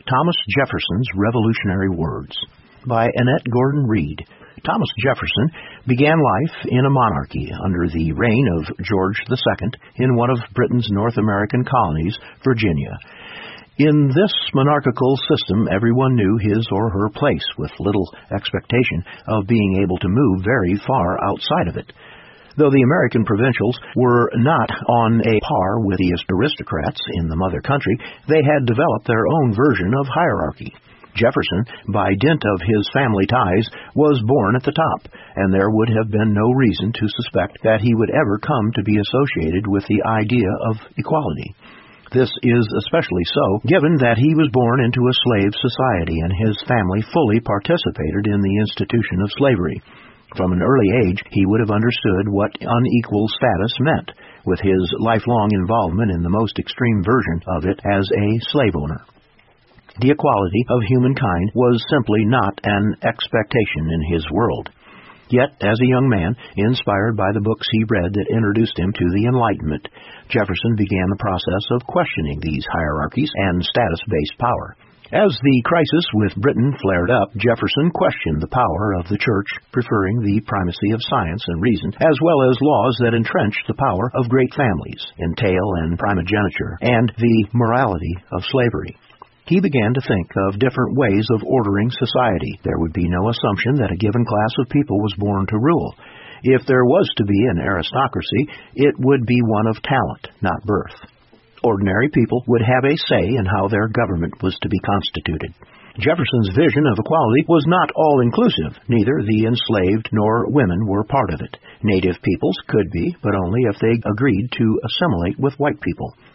Thomas Jefferson's Revolutionary Words by Annette Gordon Reed. Thomas Jefferson began life in a monarchy under the reign of George II in one of Britain's North American colonies, Virginia. In this monarchical system, everyone knew his or her place, with little expectation of being able to move very far outside of it. Though the American provincials were not on a par with the aristocrats in the mother country, they had developed their own version of hierarchy. Jefferson, by dint of his family ties, was born at the top, and there would have been no reason to suspect that he would ever come to be associated with the idea of equality. This is especially so, given that he was born into a slave society and his family fully participated in the institution of slavery. From an early age, he would have understood what unequal status meant, with his lifelong involvement in the most extreme version of it as a slave owner. The equality of humankind was simply not an expectation in his world. Yet, as a young man, inspired by the books he read that introduced him to the Enlightenment, Jefferson began the process of questioning these hierarchies and status-based power. As the crisis with Britain flared up, Jefferson questioned the power of the Church, preferring the primacy of science and reason, as well as laws that entrenched the power of great families, entail and primogeniture, and the morality of slavery. He began to think of different ways of ordering society. There would be no assumption that a given class of people was born to rule. If there was to be an aristocracy, it would be one of talent, not birth. Ordinary people would have a say in how their government was to be constituted. Jefferson's vision of equality was not all-inclusive. Neither the enslaved nor women were part of it. Native peoples could be, but only if they agreed to assimilate with white people.